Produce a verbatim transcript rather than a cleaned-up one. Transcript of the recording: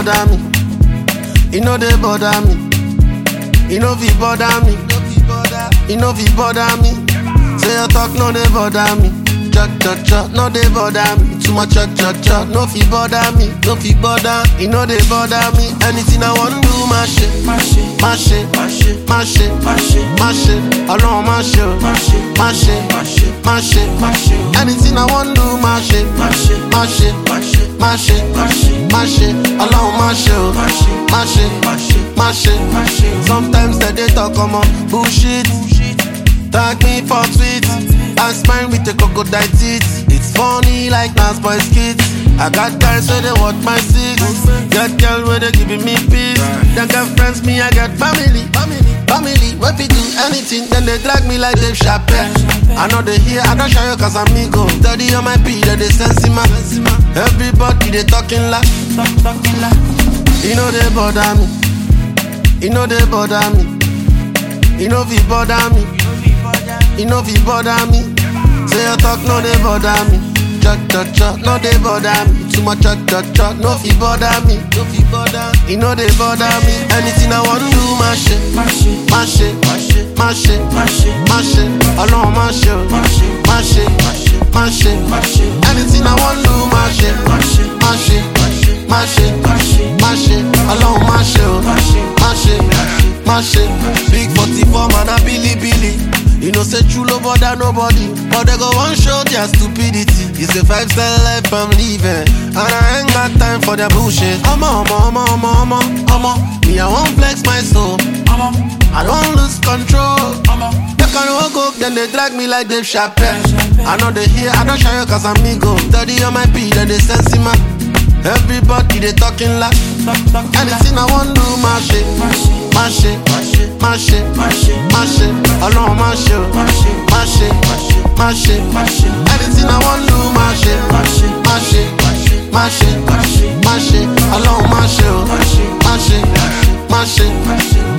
bother me. You know they bother me. You know fi bother me. You know fi bother me. Say your talk no they bother me. Cha cha cha, no they bother me. Too much cha cha cha, no fi bother me. No fi bother, you know they bother me. Anything I want do, my shit, my shit, my shit, my shit, my shit, my shit, my shit. Alone my shit, my shit, my shit, my shit, my shit, my shit. Anything I want do, my shit, my shit, my shit, my shit, my shit, my shit, my shit. Alone my shit, my shit, my shit, my shit, my shit, my shit. Sometimes they they talk come on bullshit. Tag me for tweets. I smile with the crocodile teeth. It's funny like Nas Boy skits. I got guys where they watch my six. Got girl where they giving me peace. They got friends, me I got family. Family, when we do anything, then they drag me like Dave Chappelle. I know they hear, I don't show you cause I'm amigo. Study on my P, that they sense ma. Everybody they talking like, talking like. You know they bother me. You know they bother me. You know we bother me. You know fi bother me. Say your talk no they bother me. Cha cha cha, no they bother me. Too much cha cha cha, no fi bother me. No fi bother. You know they bother me. Anything I want do, my shit, my shit, my shit, my shit, my shit, my shit, my shit. Alone my shit, my shit, my shit, my shit, my shit, my shit. Anything I want do, my shit, my shit, my shit, my shit, my shit, my shit. Alone my shit, my shit, my shit, my shit. Big forty-four man a Billy Billy. You know say true love bother nobody, but they go one show their stupidity. It's a five-star life I'm living, and I ain't got time for their bullshit. I'm a, I'm a, I'm a, I'm a, I'm a, I'm a. Me I won't flex my soul, I'm a. I don't lose control, I'm a. They can walk up, then they drag me like Dave Chappelle. I know they hear, I don't show you cause I'm amigo. Study on my P, then they sense ma. Everybody they talking like, anything I want do, my shit, my shit, my shit, my shit, my shit, my shit. Alone my shit, my shit, my shit, my shit, my shit. Anything I want do, my shit, my shit, my shit, my shit, my shit, my shit. Alone my shit, my shit, my shit, my shit.